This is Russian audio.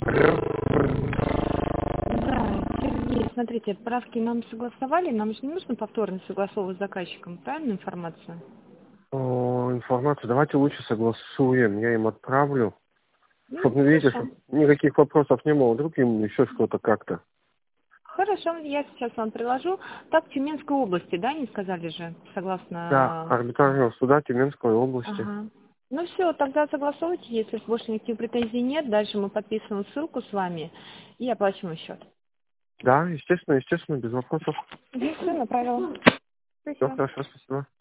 Да, Сергей, смотрите, правки нам согласовали, нам же не нужно повторно согласовывать с заказчиком, правильно информация? Информацию давайте лучше согласуем, я им отправлю. Ну, Чтобы, видите, хорошо. чтобы никаких вопросов не было, вдруг им еще что-то как-то. Хорошо, я сейчас вам приложу. Так, в Тюменской области, да, не сказали же, Да, согласно... арбитражного суда Тюменской области. Ага. Ну все, тогда согласовывайте, если больше никаких претензий нет. Дальше мы подписываем ссылку с вами и оплачиваем счет. Да, естественно, без вопросов. Все, направила. Все Спасибо. хорошо, спасибо.